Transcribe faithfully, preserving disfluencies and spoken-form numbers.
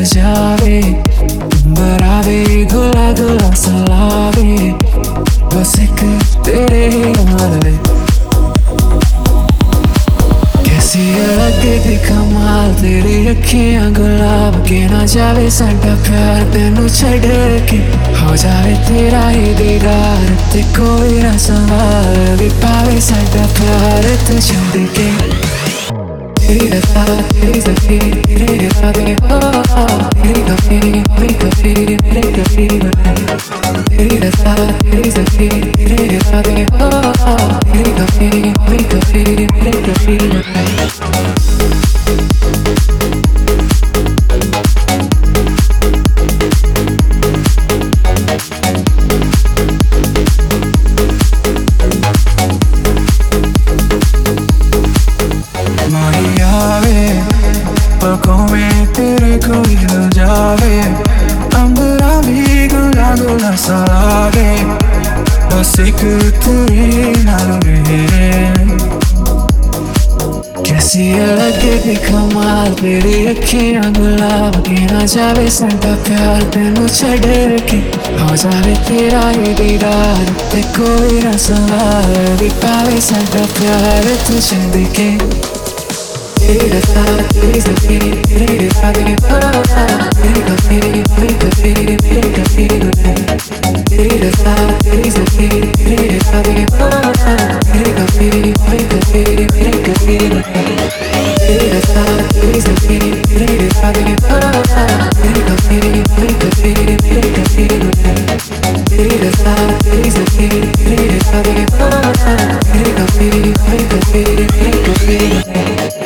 जावे, बरावे गुला गुला सलावे, बस एक तेरे नाल वे। कैसी अलग दी कमाल तेरी अखियां गुलाब के ना जावे साडा प्यार तेनू छड़ के हो जावे तेरा ही दीदार ते कोई ना संभाल भी पावे साडा प्यार तू छड़ के। तेरी रज़ा तेरी ज़फ़ीर तेरे इरादे हो तेरी कफ़ीर मेरी कफ़ीर मेरे कफ़ीर बनाए। तेरी रज़ा तेरी ज़फ़ीर तेरे इरादे हो तेरी कफ़ीर मेरी कफ़ीर मेरे कफ़ीर बनाए। पलकों में तेरे कोई हिल जावे, अंबरा भी गुला गुला सा लागे, बस एक तेरे नाल मेरे। कैसी अलग दी कमाल तेरी अखियां गुलाब के ना जावे साडा प्यार तेनू छड़ के हो जावे तेरा ही दीदार ते कोई ना संभाल भी पावे साडा प्यार तू छड़ के। तेरी रज़ा तेरी ज़फ़ीर तेरे इरादे हो तेरी कफ़ीर मेरी कफ़ीर मेरे कफ़ीर बनाए। तेरी रज़ा तेरी ज़फ़ीर तेरे इरादे हो तेरी कफ़ीर मेरी कफ़ीर मेरे कफ़ीर बनाए। तेरी रज़ा तेरी ज़फ़ीर तेरे इरादे हो तेरी कफ़ीर मेरी कफ़ीर मेरे कफ़ीर बनाए। तेरी रज़ा तेरी ज़फ़ीर तेरे इरादे हो तेरी कफ़ीर मेरी कफ़ीर मेरे कफ़ीर बनाए।